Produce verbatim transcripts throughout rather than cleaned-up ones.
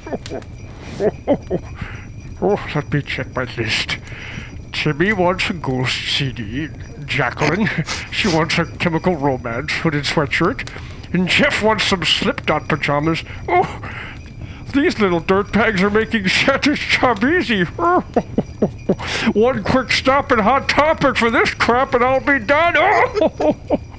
Oh, let me check my list. Timmy wants a Ghost C D. Jacqueline, she wants a Chemical Romance hooded sweatshirt. And Jeff wants some Slipknot pajamas. Oh, these little dirtbags are making Santa's job easy. One quick stop at Hot Topic for this crap and I'll be done. Oh,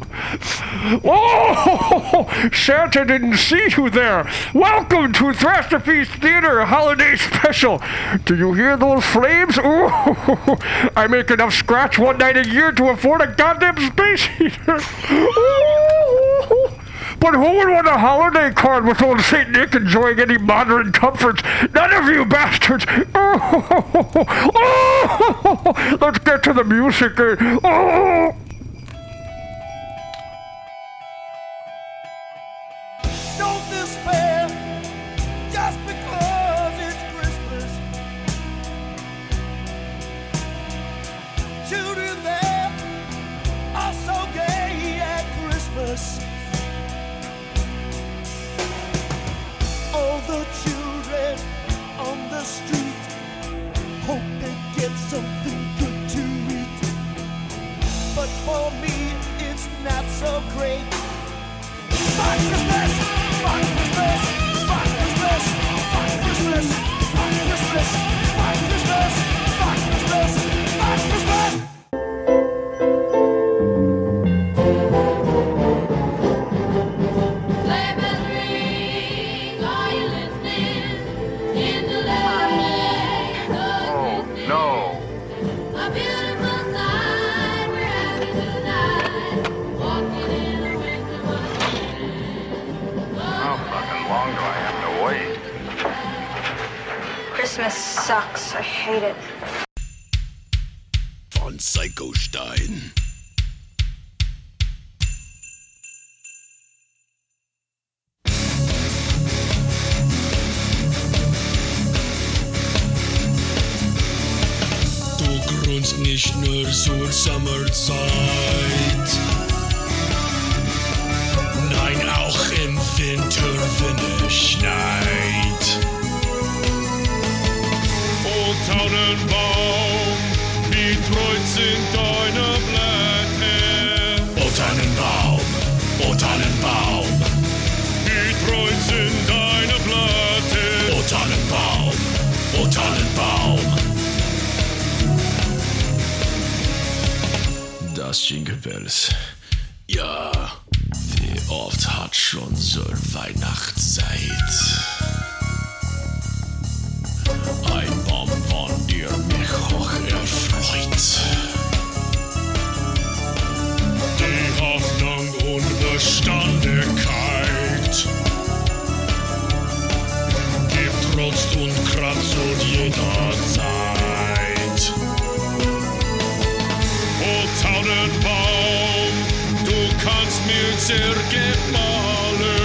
oh, Santa didn't see you there. Welcome to Thrastophes Theater Holiday Special. Do you hear those flames? Oh, I make enough scratch one night a year to afford a goddamn space heater. Oh, but who would want a holiday card with old Saint Nick enjoying any modern comforts? None of you bastards! Oh, oh, let's get to the music. Oh. Don't despair just because it's Christmas. Children there are so gay at Christmas. All the children on the street hope they get something good to eat. But for me, it's not so great. Fuck Christmas! Fuck Christmas! Fuck Christmas! Fuck Christmas! Fuck Christmas! Fuck Christmas! Fuck Christmas! Fuck Christmas! Christmas sucks. I hate it. Von Psycho Stein. Du grunzt nicht nur zur Sommerzeit. Nein, auch im Winter, wenn es schneit. O Tannenbaum, wie treu sind deine Blätter. O Tannenbaum, o Tannenbaum, wie treu sind deine Blätter. O Tannenbaum, o Tannenbaum. Das Jingle Bells, ja, wie oft hat schon so Weihnachtszeit. Ein Baum von dir mich hoch erfreut. Die Hoffnung und Beständigkeit gibt Trost und Kraft zu jeder Zeit. O Tannenbaum, du kannst mir sehr gefallen.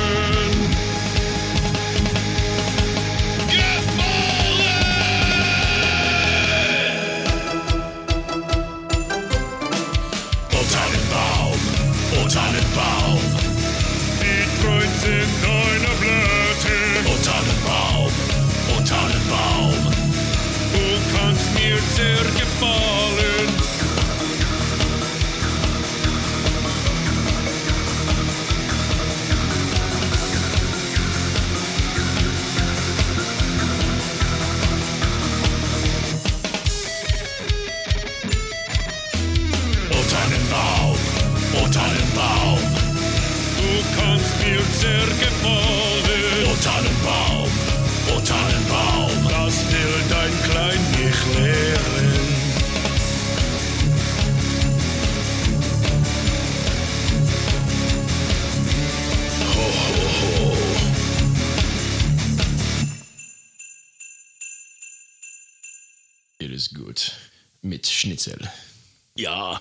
Tannenbaum, wie treu sind deine Blätter. O Tannenbaum, o Tannenbaum, du kannst mir sehr gefallen. O Tannenbaum, o Tannenbaum, du kannst mir sehr gefallen. O Tannenbaum, o Tannenbaum, das will dein Klein nicht lehren. Ho, ho, ho. It is gut. Mit Schnitzel. Ja.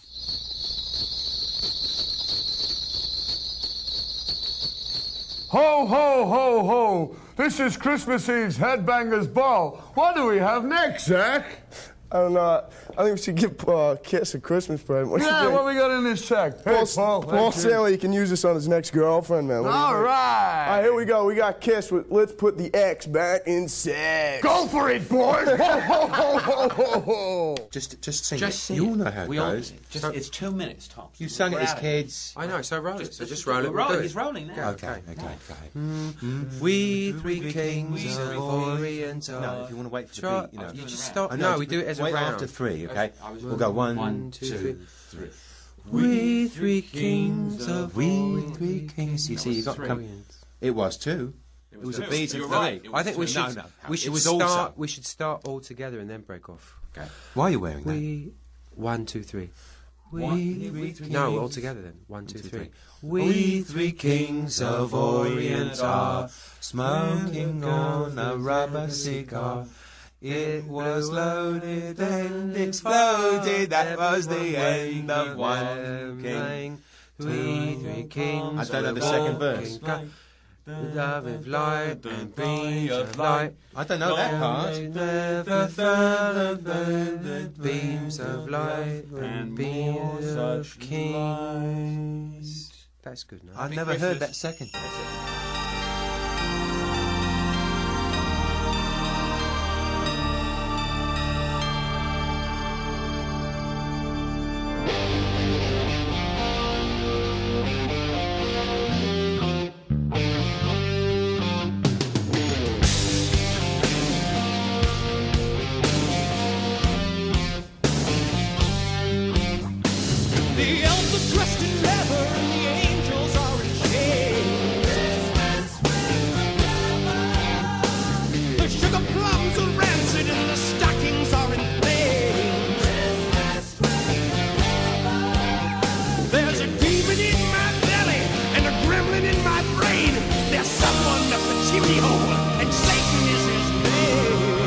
Ho, ho, ho, ho! This is Christmas Eve's Headbangers Ball. What do we have next, Zach? I don't know. I think we should give uh, Kiss a Christmas present. What Yeah, what we got in this sack? Hey, Paul, Paul, Paul thank you. Stanley can use this on his next girlfriend, man. What do you All think? right. All right, here we go. We got Kiss. With, let's put the X back in sex. Go for it, boys. Ho, ho, ho, ho, ho, ho. Just, just sing Just it. sing you it. all know how it we all, goes. just, So- it's two minutes tops. You sung it We're as out of kids. I know, so roll it. So just roll We're it. we'll rolling. do He's it. rolling now. Okay, okay, okay. Mm, We three kings of Orient are. No, if you want to wait for the Try- beat, you know. You just stop. I know, No, we do it as a wait round. after three, okay? We'll go one, One, two, two, three. three. We three kings of We Orient. three kings. You see, you got to come. It was two. It was a beat of You're three. right. I think we No, should. no, We should it was start. also. We should start all together and then break off. Okay. Why are you wearing that? We. One, two, three. We One, three three, No, all together then. One, two, two, three. three. We three kings of Orient are smoking on a rubber cigar. It was loaded and exploded. That was the end of one king. We three kings. I don't know the second verse. The love of light and beams of light. I don't know that part. Never found the beams of light and beams of kings. That's good now. I've never heard that second. The elves are dressed in leather and the angels are in shades. The sugar plums are rancid and the stockings are in flames. There's a demon in my belly and a gremlin in my brain. There's someone up the chimney hole and Satan is his name.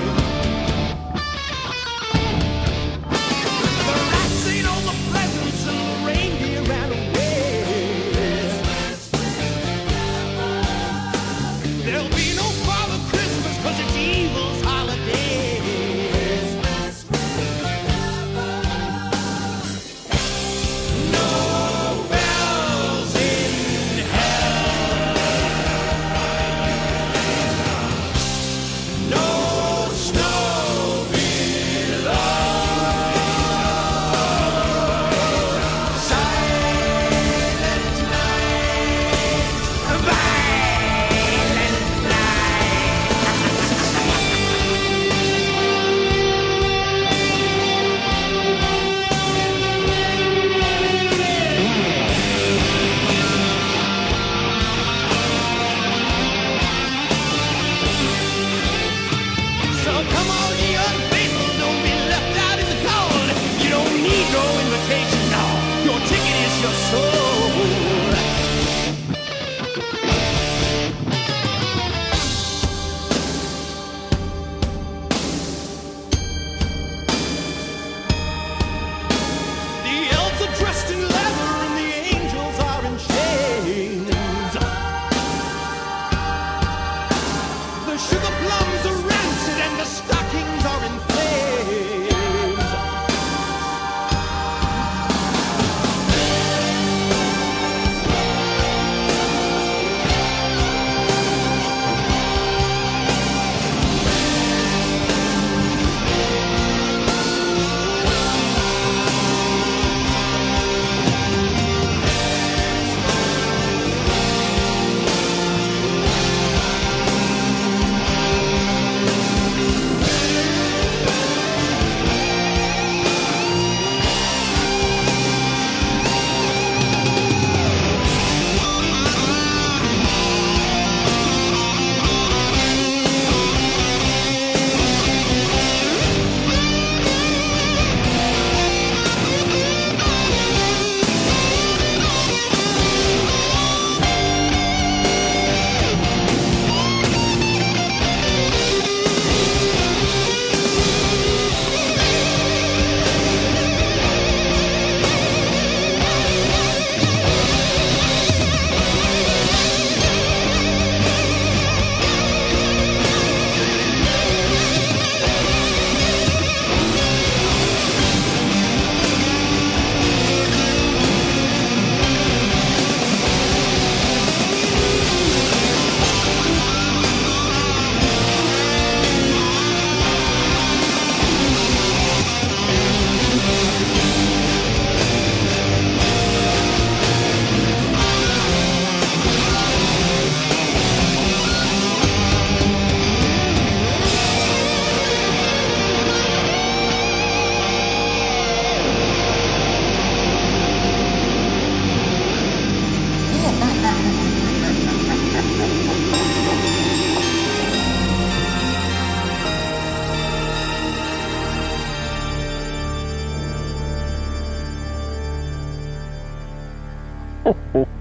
The rats ate all the presents and the reindeer ran away. There'll be no Father Christmas 'cause it's evil's holiday. No bells in hell.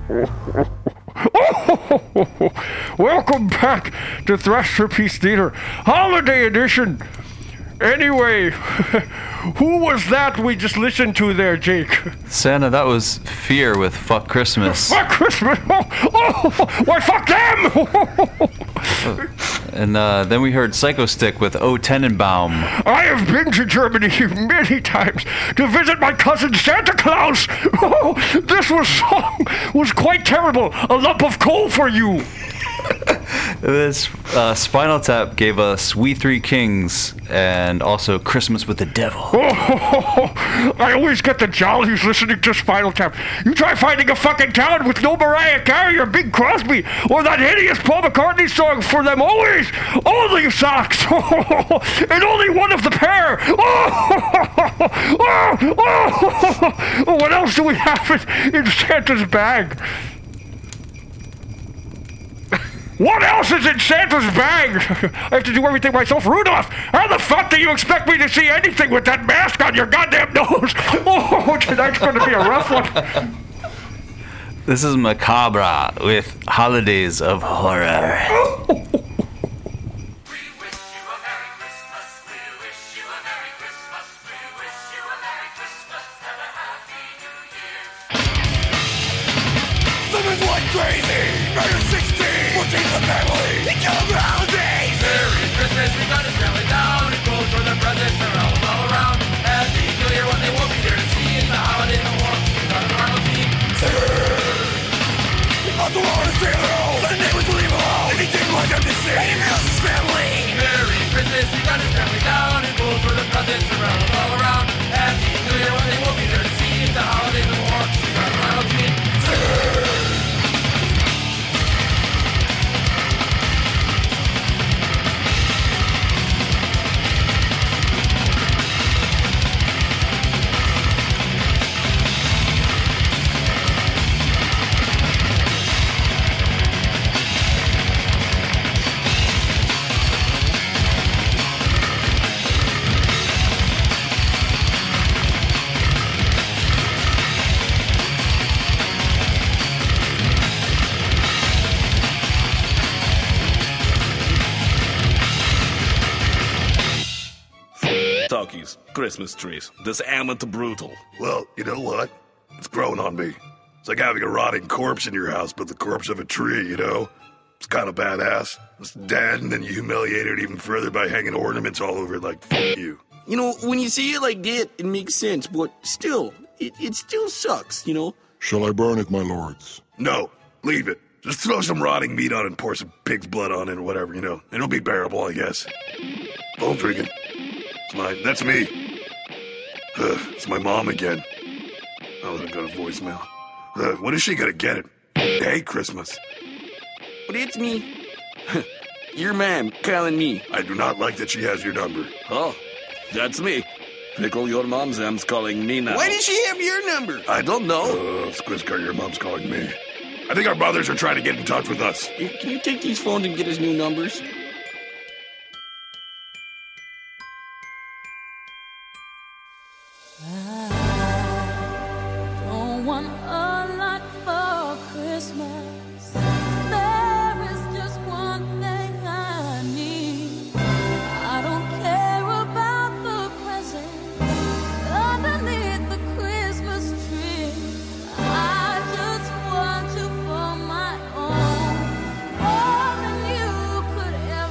Oh, welcome back to Thrasterpiece Theater, Holiday Edition. Anyway, who was that we just listened to there, Jake? Santa, that was Fear with Fuck Christmas. Fuck Christmas? Oh, oh, why fuck them? And uh, then we heard Psycho Stick with O Tenenbaum. I have been to Germany many times to visit my cousin Santa Claus. Oh, this was song was quite terrible. A lump of coal for you. This uh, Spinal Tap gave us We Three Kings and also Christmas with the Devil. Oh, I always get the jollies listening to Spinal Tap. You try finding a fucking town with no Mariah Carey or Bing Crosby or that hideous Paul McCartney song for them always. Only socks. And only one of the pair. What else do we have in, in Santa's bag? What else is in Santa's bag? I have to do everything myself. Rudolph, how the fuck do you expect me to see anything with that mask on your goddamn nose? Oh, tonight's going to be a rough one. This is Macabre with Holidays of Horror. Oh. The family, they kill the holidays. Merry Christmas, we got his family down. It goes for the presents, they're all, all around. Happy New Year, when they won't be there to see in the holidays no more. We got a normal team. Not the one to stay alone. The neighbors will leave alone. Anything like them to see. Anyone else's family. Merry Christmas, we got his family down. It goes for the presents, they're all, all around. Happy New Year, when they won't be there to see in the holidays no more. We got a normal team. Talkies, Christmas trees. This amateur brutal. Well, you know what? It's grown on me. It's like having a rotting corpse in your house, but the corpse of a tree, you know? It's kind of badass. It's dead, and then you humiliate it even further by hanging ornaments all over it like, f*** you. You know, when you see it like that, it makes sense, but still, it, it still sucks, you know? Shall I burn it, my lords? No, leave it. Just throw some rotting meat on it and pour some pig's blood on it or whatever, you know? It'll be bearable, I guess. Phone freaking. It's my, that's me. Uh, it's my mom again. Oh, I got a voicemail. Uh, when is she gonna get it? Hey, Christmas. But it's me. Your mom calling me. I do not like that she has your number. Oh, that's me. Pickle, your mom's mom's calling me now. Why does she have your number? I don't know. Uh, Squizcar, your mom's calling me. I think our mothers are trying to get in touch with us. Can you take these phones and get us new numbers? More than you could ever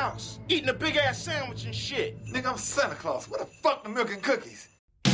house, eating a big-ass sandwich and shit. Nigga, I'm Santa Claus. What the fuck the milk and cookies?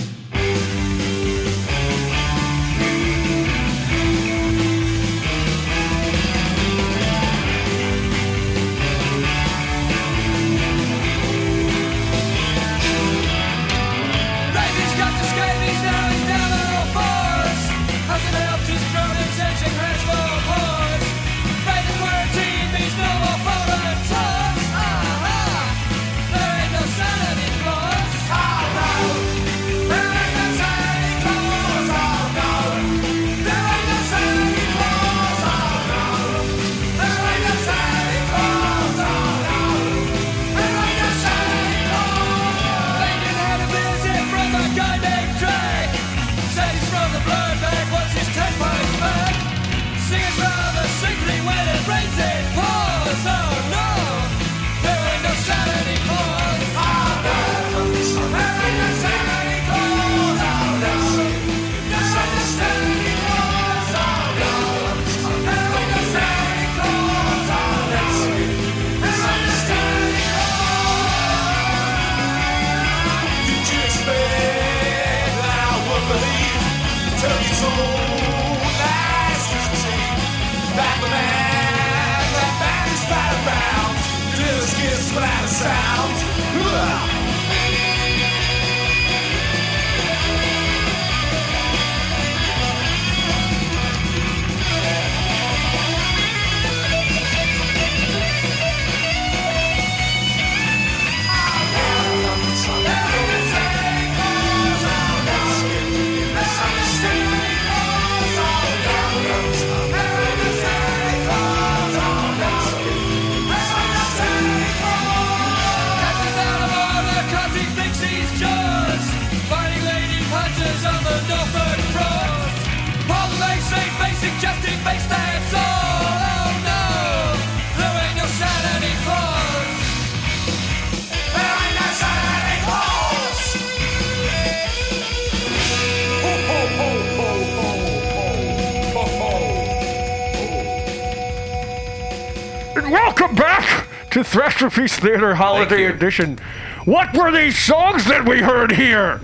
Welcome back to Thrasher Feast Theater Holiday Edition. What were these songs that we heard here?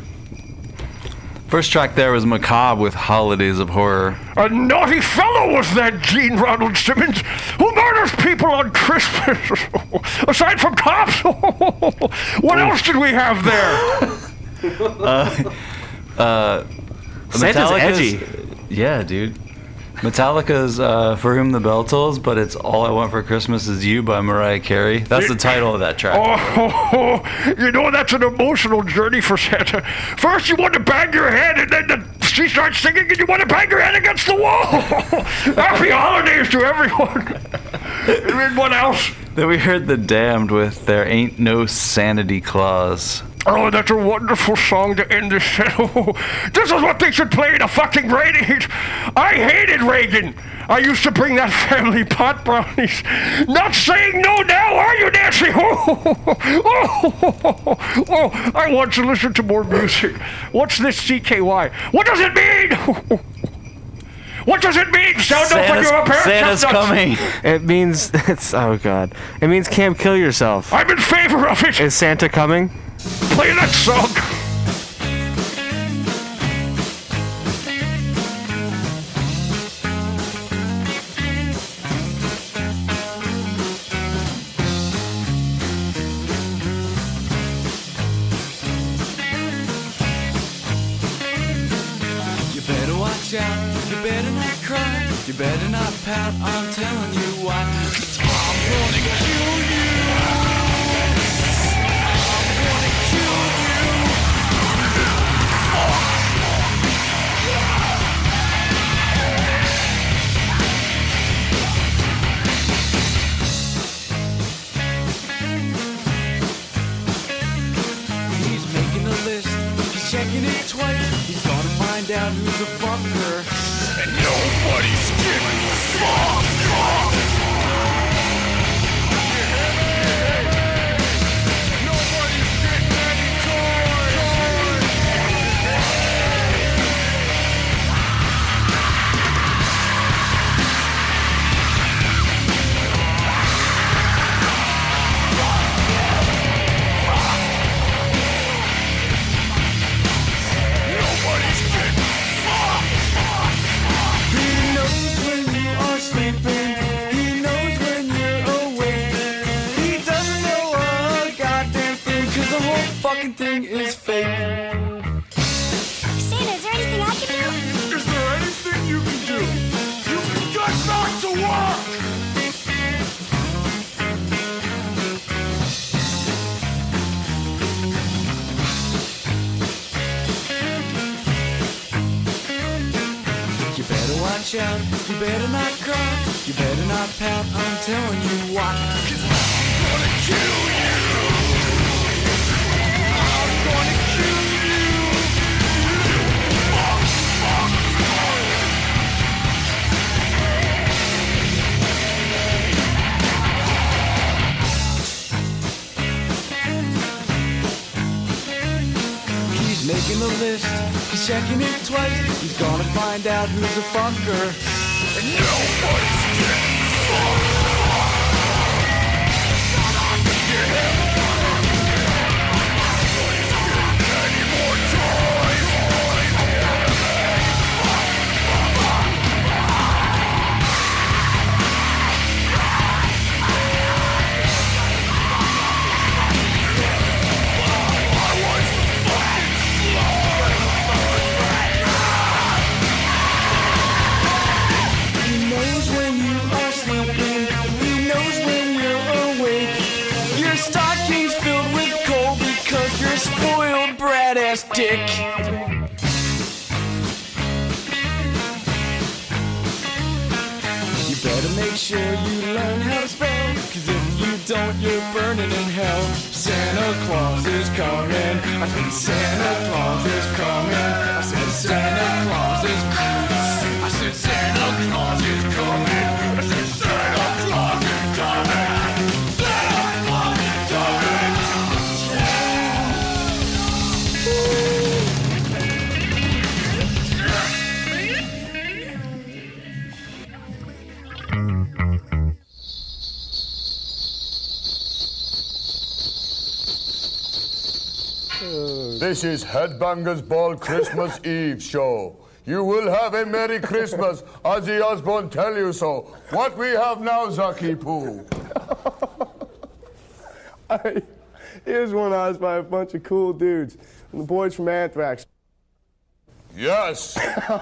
First track there was Macabre with Holidays of Horror. A naughty fellow was that Gene Ronald Simmons who murders people on Christmas. Aside from cops, what else did we have there? uh, uh, Santa's edgy. Yeah, dude. Metallica's uh, For Whom the Bell Tolls, but it's All I Want for Christmas Is You by Mariah Carey. That's the title of that track. Oh, you know, that's an emotional journey for Santa. First you want to bang your head, and then the, she starts singing, and you want to bang your head against the wall. Happy holidays to everyone. And what else? Then we heard The Damned with There Ain't No Sanity Claus. Oh, that's a wonderful song to end this show. This is what they should play in a fucking rating. I hated Reagan. I used to bring that family pot brownies. Not saying no now, are you, Nancy? Oh, oh, oh, oh, I want to listen to more music. What's this C K Y? What does it mean? What does it mean? Sound off like you're a pair of Santa's coming. It means, it's, oh God. It means can't kill yourself. I'm in favor of it. Is Santa coming? Play that song. You better watch out, you better not cry, you better not pout, I'm telling you why. I'm gonna kill you. Checking it twice, he's gonna find out who's a fucker. And nobody's getting fucked. Nobody's getting any toys. fucking thing is fake. Santa, is there anything I can do? Is there anything you can do? You can get back to work! You better watch out, you better not cry, you better not pout, I'm telling you why. 'Cause I'm gonna kill you! I'm gonna kill you! He's making a list, he's checking it twice, he's gonna find out who's a fucker. And nobody's getting fucked. Any more toys? He knows when you are sleeping, he knows when you're awake. Your stocking's filled with coal because you're a spoiled brat ass dick. You better make sure you learn how to spell, 'cause if you don't, you're burning in hell. Santa Claus is coming, I said Santa Claus is coming, I said Santa Claus is coming, I said Santa Claus is coming, I said Santa Claus is coming, Santa Claus is coming. This is Headbangers Ball Christmas Eve show. You will have a Merry Christmas, Ozzy Osbourne tell you so. What we have now, Zaki Poo? I, here's one I was by a bunch of cool dudes. The boys from Anthrax. Yes.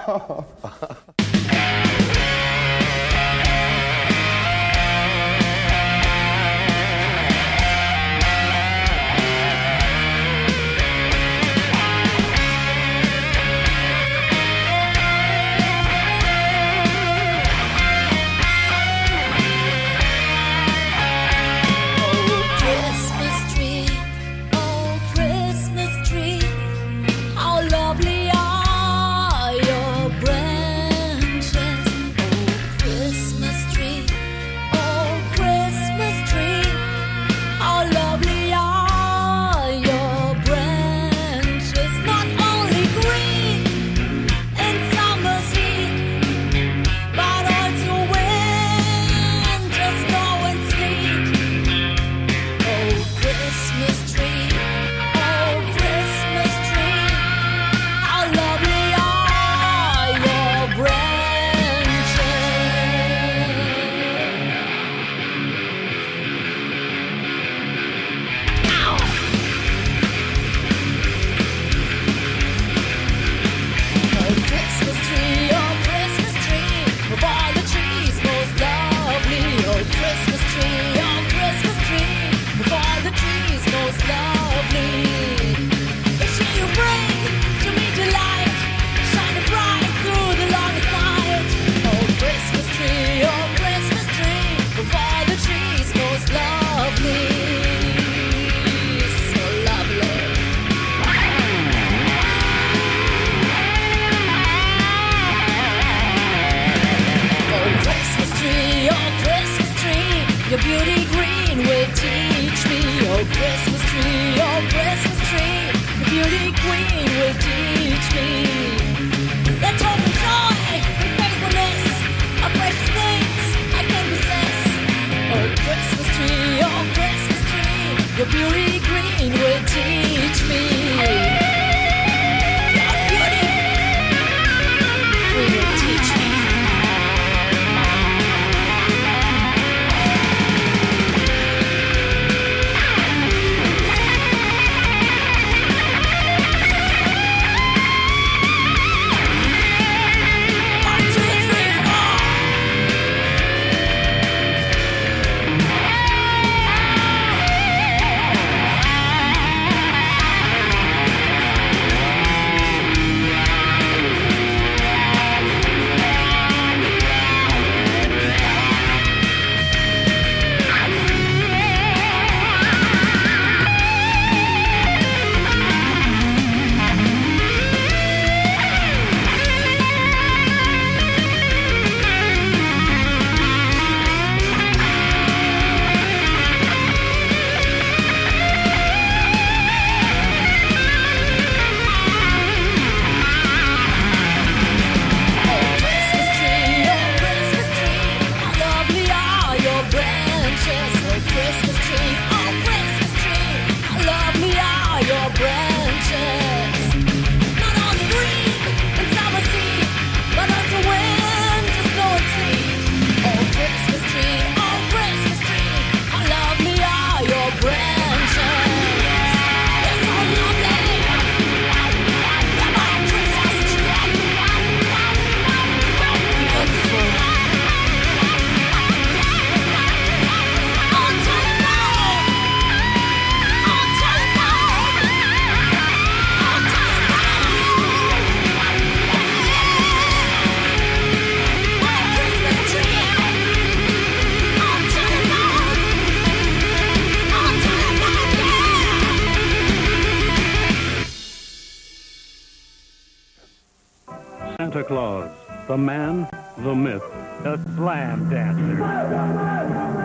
Christmas tree, oh Christmas tree, how lovely are your branches. Oh Christmas tree, oh Christmas tree, how lovely are your branches. Not only green in summer's heat, but also winter snow and sleet. Oh Christmas tree, oh Christmas tree, how lovely are your branches. Ow! Oh Christmas tree, oh Christmas tree, of all the trees most lovely. Oh Christmas tree, oh Christmas tree, of all the trees most lovely. It's you you bring to me delight, shining bright through the longest night. Oh Christmas tree, oh Christmas tree, of all the trees most lovely. So lovely. Oh Christmas tree, oh Christmas tree, your beauty green will teach me. Oh Christmas tree, oh Christmas tree, your beauty queen will teach me. That hope and joy and faithfulness are precious things I can possess. Oh Christmas tree, oh Christmas tree, your beauty green will teach me. Your beauty will teach me. Santa Claus, the man, the myth, the slam dancer.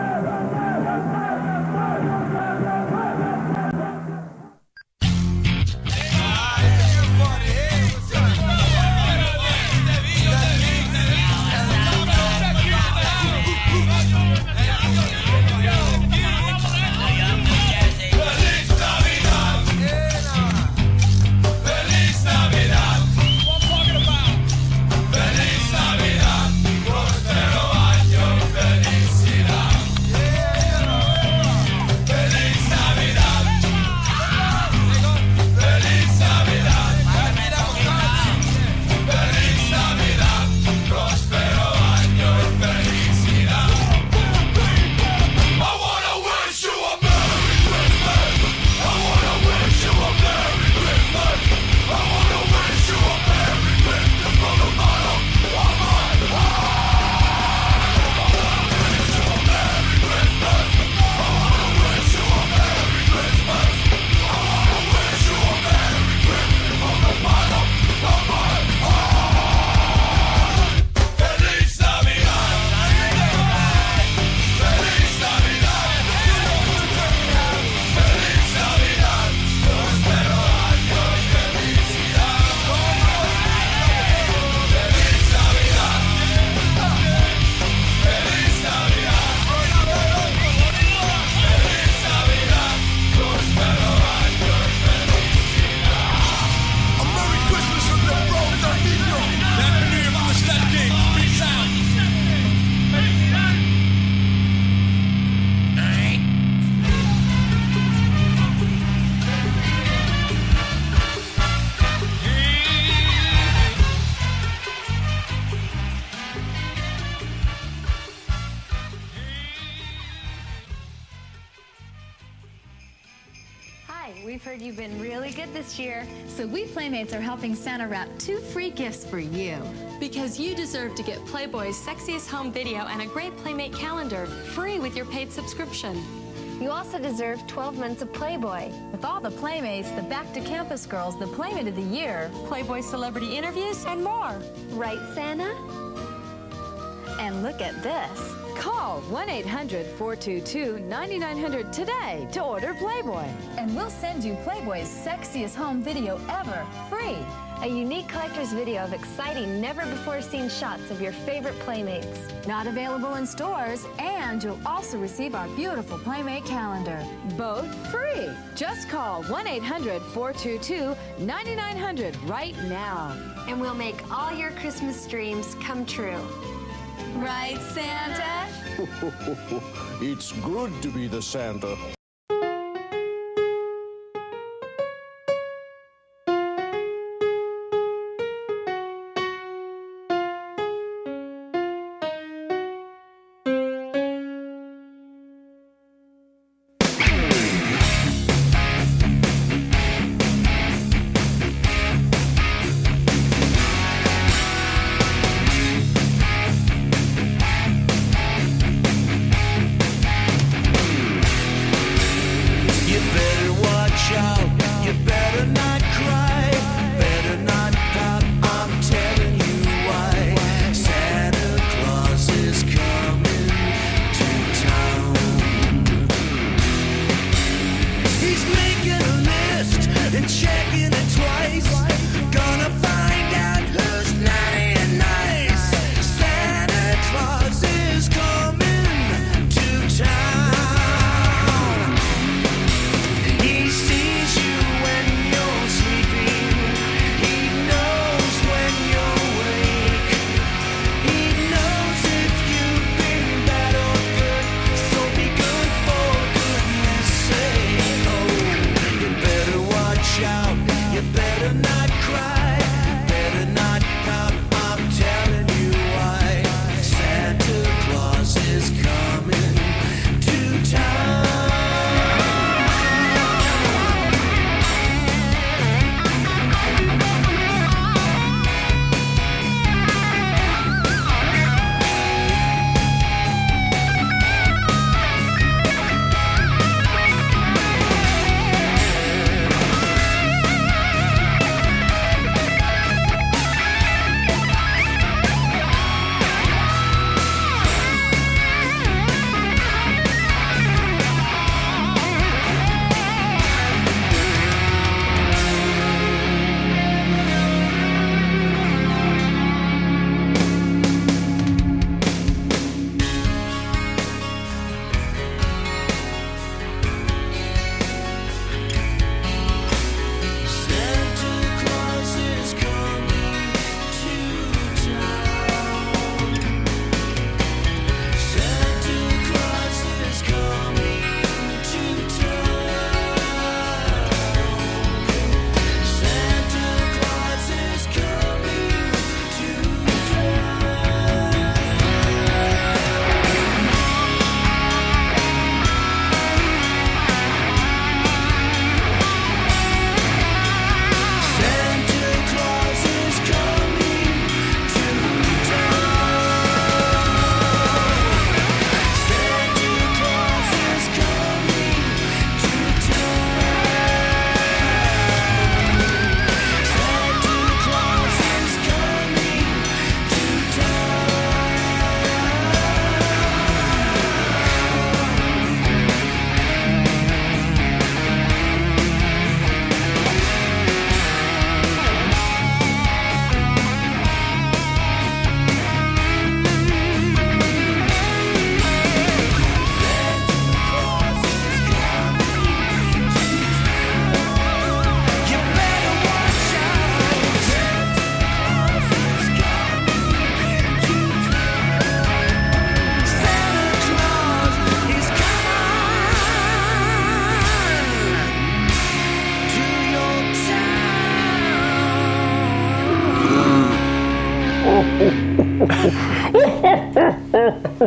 We've heard you've been really good this year, so we Playmates are helping Santa wrap two free gifts for you. Because you deserve to get Playboy's sexiest home video and a great Playmate calendar, free with your paid subscription. You also deserve twelve months of Playboy. With all the Playmates, the Back to Campus Girls, the Playmate of the Year, Playboy celebrity interviews, and more. Right, Santa? And look at this. Call one eight hundred, four two two, nine nine hundred today to order Playboy. And we'll send you Playboy's sexiest home video ever, free. A unique collector's video of exciting, never-before-seen shots of your favorite Playmates. Not available in stores, and you'll also receive our beautiful Playmate calendar. Both free. Just call one eight hundred, four two two, nine nine hundred right now. And we'll make all your Christmas dreams come true. Right, Santa? It's good to be the Santa.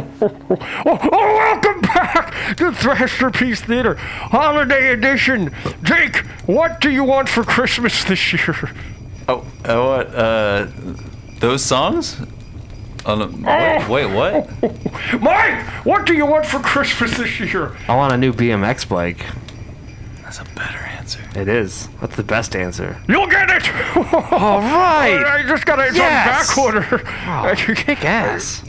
oh, oh, welcome back to Thrasherpiece Theater, Holiday Edition. Jake, what do you want for Christmas this year? Oh, uh, what? Uh, those songs? Oh, no, wait, wait, what? Mike, what do you want for Christmas this year? I want a new B M X bike. That's a better answer. It is. That's the best answer. You'll get it! All right! I just got it Yes! on back order. Oh, kick ass.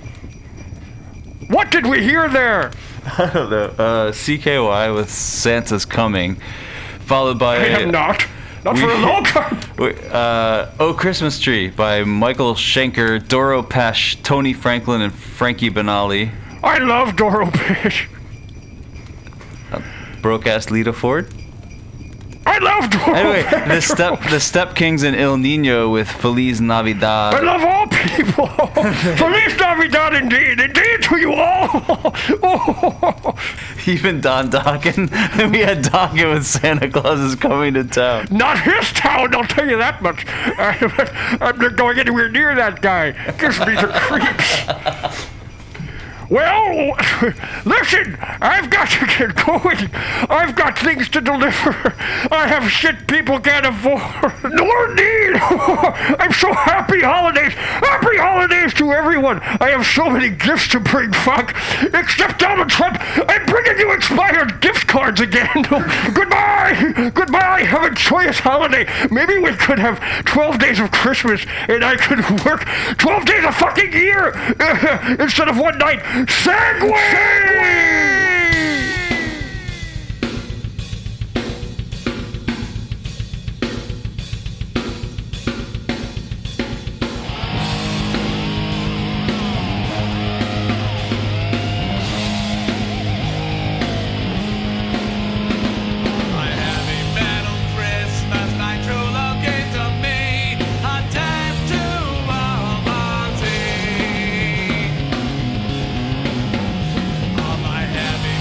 What did we hear there? I don't know. Uh, C K Y with Santa's Coming, followed by... I am not. Not we, for a long time. we, uh, Oh Christmas Tree by Michael Schenker, Doro Pesch, Tony Franklin, and Frankie Banali. I love Doro Pesch. Uh, Broke-ass Lita Ford. I love Doro Anyway, Pesch. the Step the Step Kings and El Nino with Feliz Navidad. I love all people. Feliz Navidad, indeed. Indeed to you all. Even Don Dokken. And we had Dokken with Santa Claus is Coming to Town. Not his town, I'll tell you that much. I'm not going anywhere near that guy. Gives me the creeps. Well, listen, I've got to get going. I've got things to deliver. I have shit people can't afford. Nor need. I'm so happy holidays. Happy holidays to everyone. I have so many gifts to bring, fuck. Except Donald Trump, I'm bringing you expired gift cards again. Goodbye. Goodbye. Have a joyous holiday. Maybe we could have twelve days of Christmas and I could work twelve days a fucking year instead of one night. Segway! Segway! Happy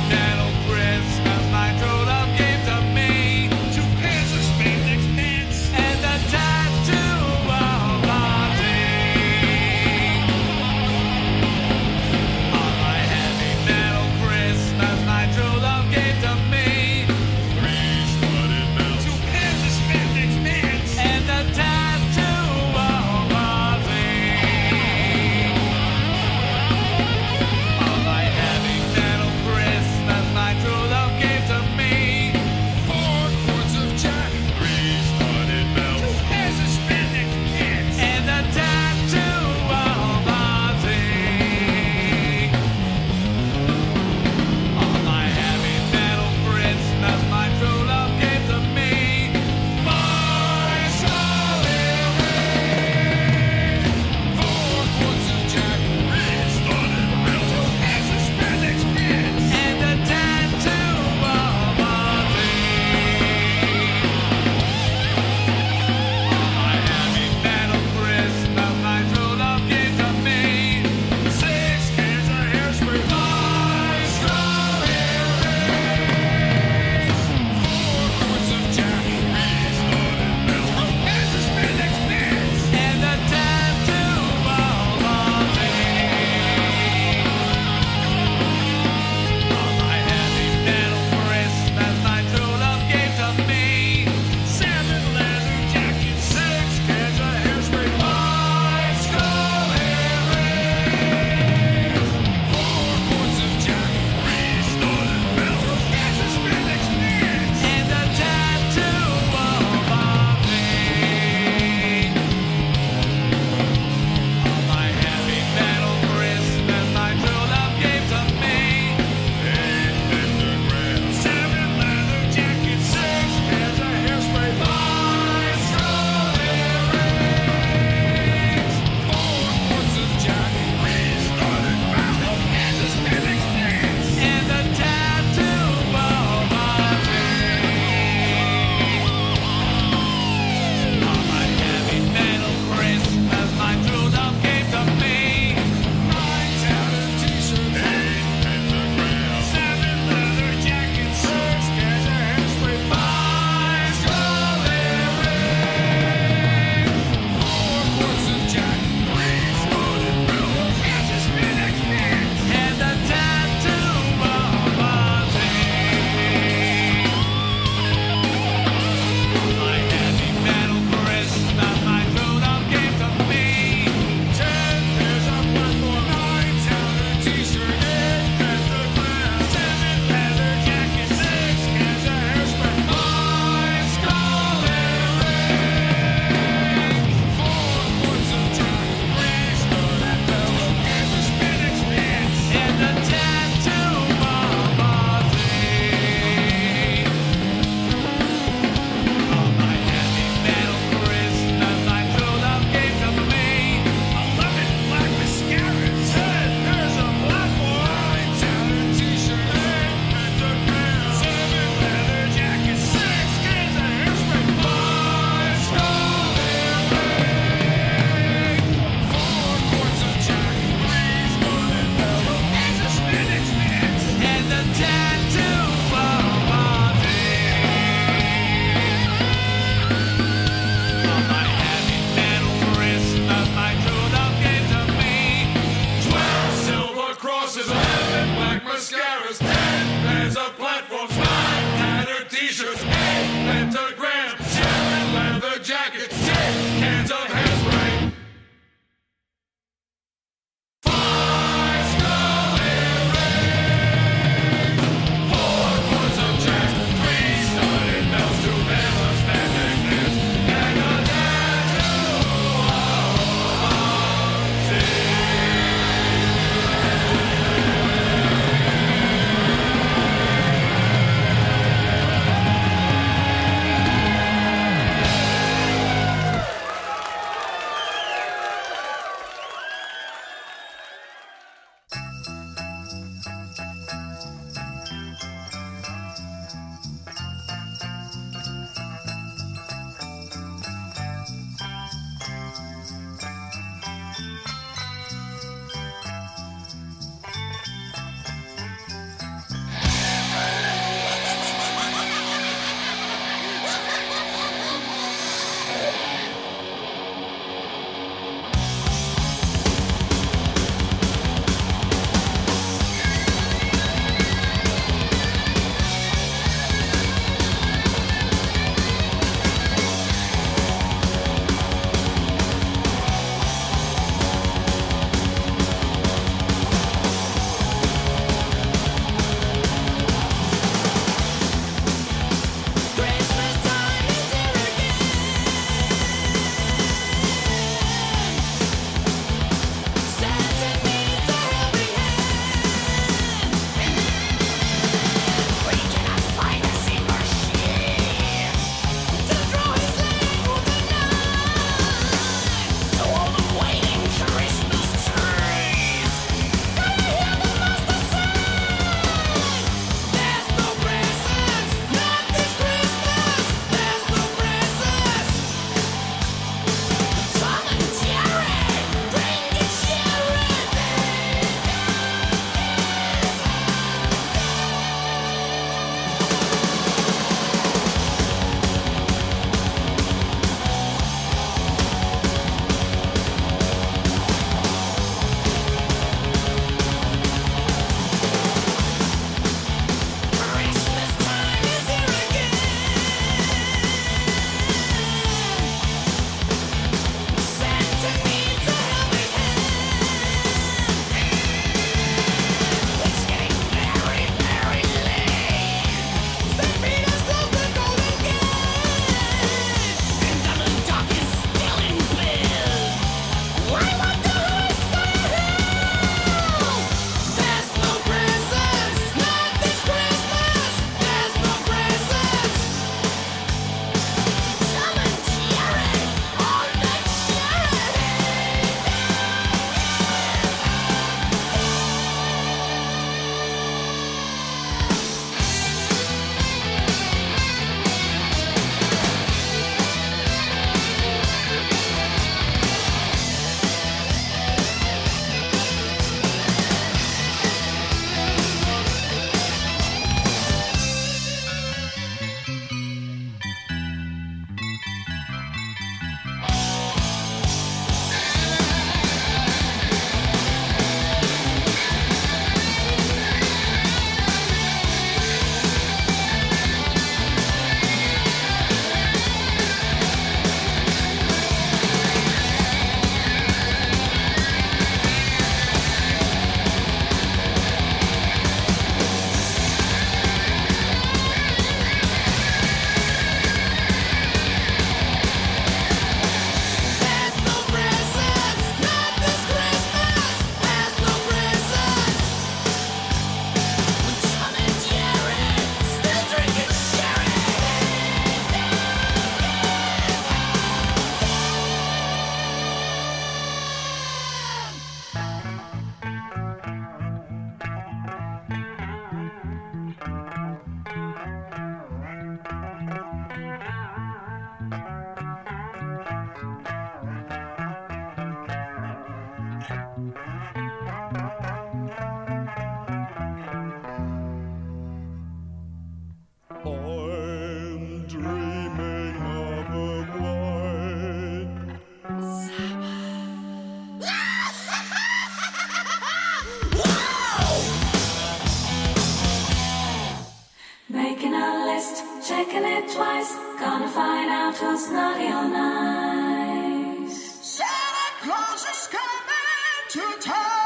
checking it twice. Gonna find out who's naughty or nice. Santa Claus is coming to town.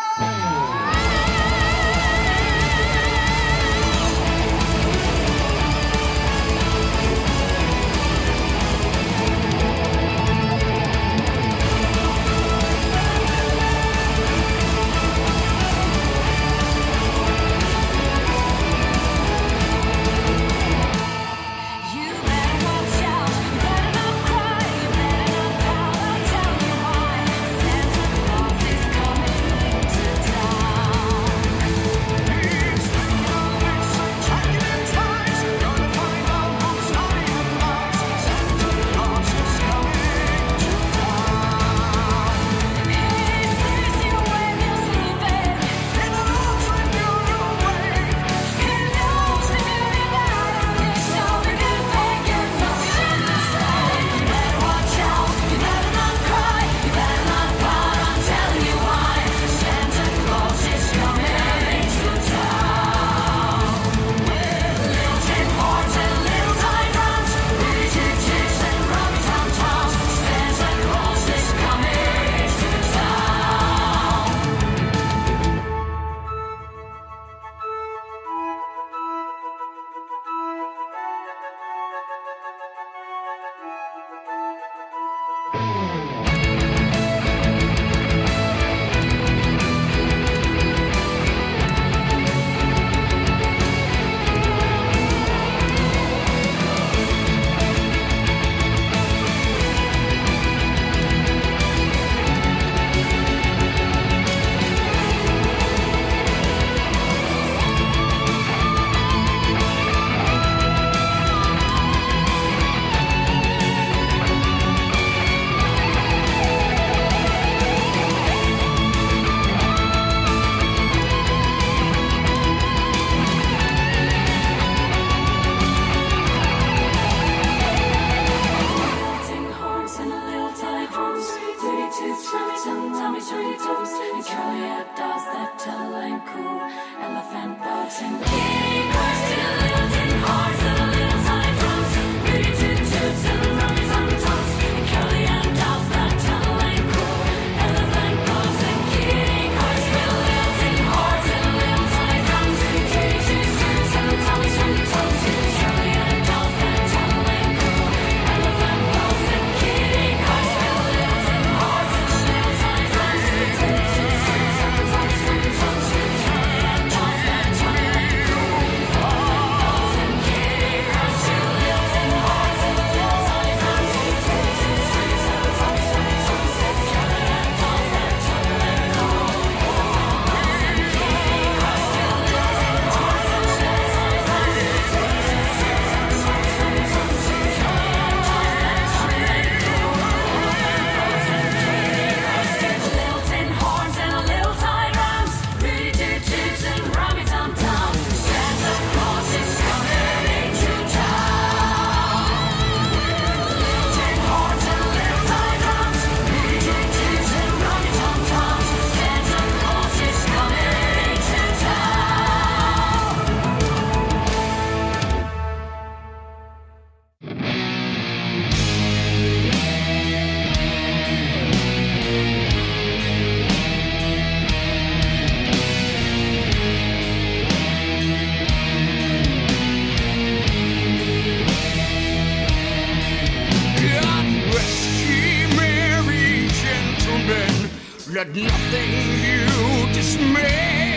Let nothing you dismay.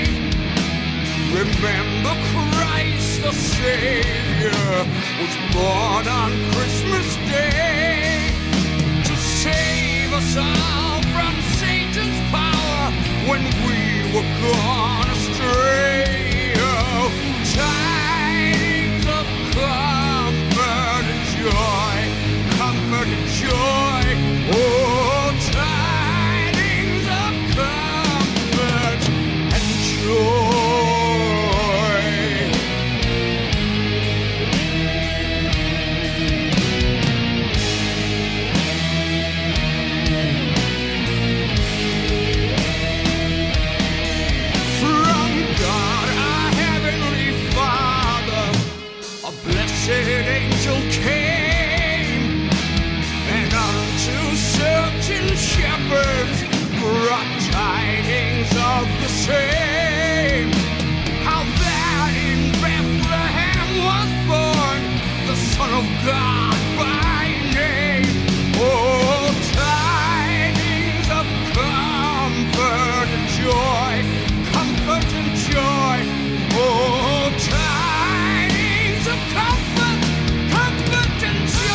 Remember Christ the Savior was born on Christmas Day to save us all from Satan's power when we were gone astray. Oh, tidings of comfort and joy, comfort and joy. Oh, tidings of comfort and joy. From God, our Heavenly Father, a blessed angel came, and unto certain shepherds brought tidings of the same. How that in Bethlehem was born the Son of God by name. Oh, tidings of comfort and joy, comfort and joy. Oh, tidings of comfort, comfort and joy.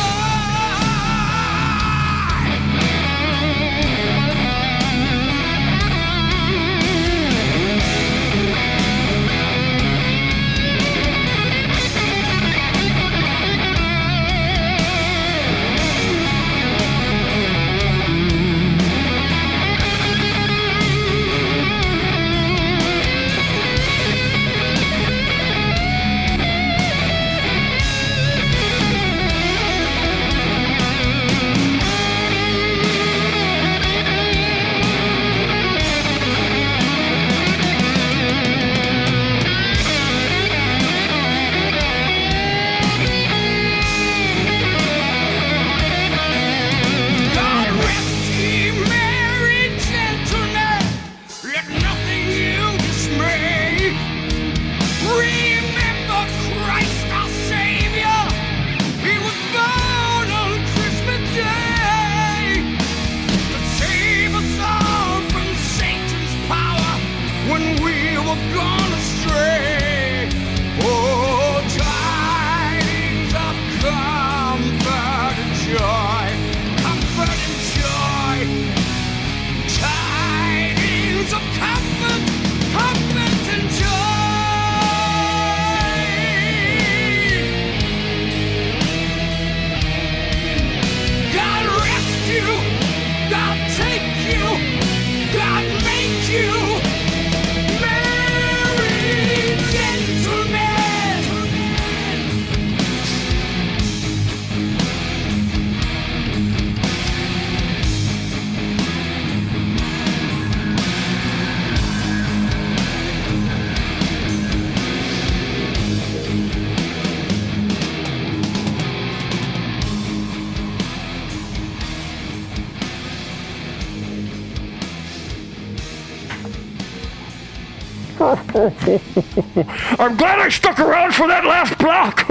I'm glad I stuck around for that last block.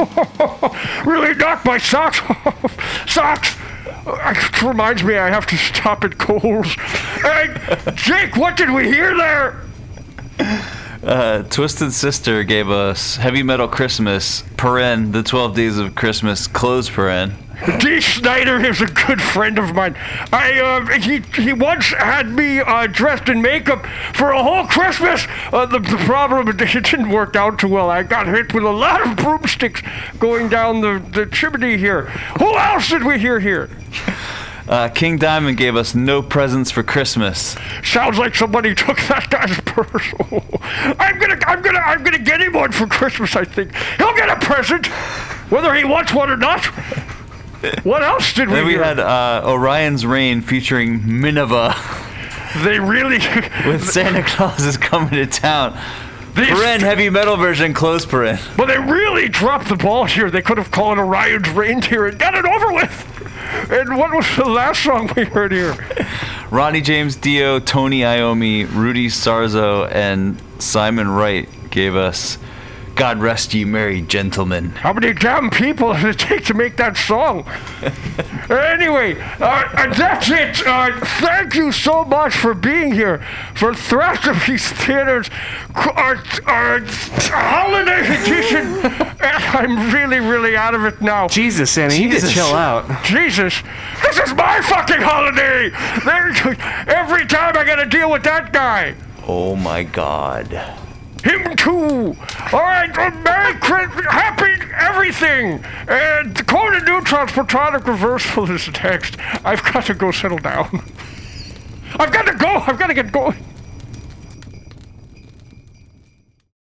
Really knocked my socks off. Socks! It reminds me I have to stop at Kohl's. Hey, Jake, what did we hear there? Uh, Twisted Sister gave us Heavy Metal Christmas, paren, the twelve Days of Christmas, close paren. Dee Snider is a good friend of mine. I uh, he he once had me uh, dressed in makeup for a whole Christmas. Uh, the, the problem it didn't work out too well. I got hit with a lot of broomsticks going down the, the chimney here. Who else did we hear here? Uh, King Diamond gave us No Presents for Christmas. Sounds like somebody took that guy's purse. I'm gonna, I'm gonna, I'm gonna get him one for Christmas. I think he'll get a present, whether he wants one or not. What else did we Then we hear? had uh, Orion's Reign featuring Minerva. They really... With Santa Claus is coming to town. These- Paren, heavy metal version, close paren. But they really dropped the ball here. They could have called Orion's Reindeer and got it over with. And what was the last song we heard here? Ronnie James Dio, Tony Iommi, Rudy Sarzo, and Simon Wright gave us God Rest Ye Merry Gentlemen. How many damn people did it take to make that song? Anyway, uh, that's it. Uh, thank you so much for being here for Thrasherpiece Theater's our, our holiday edition. I'm really, really out of it now. Jesus, Santa, you need to chill out. Jesus, this is my fucking holiday. There, every time I gotta deal with that guy. Oh my God. Him too. All right, uh, Merry Christmas, Happy everything. And the Conan Neutron's Protonic Reversal is next. I've got to go settle down. I've got to go. I've got to get going.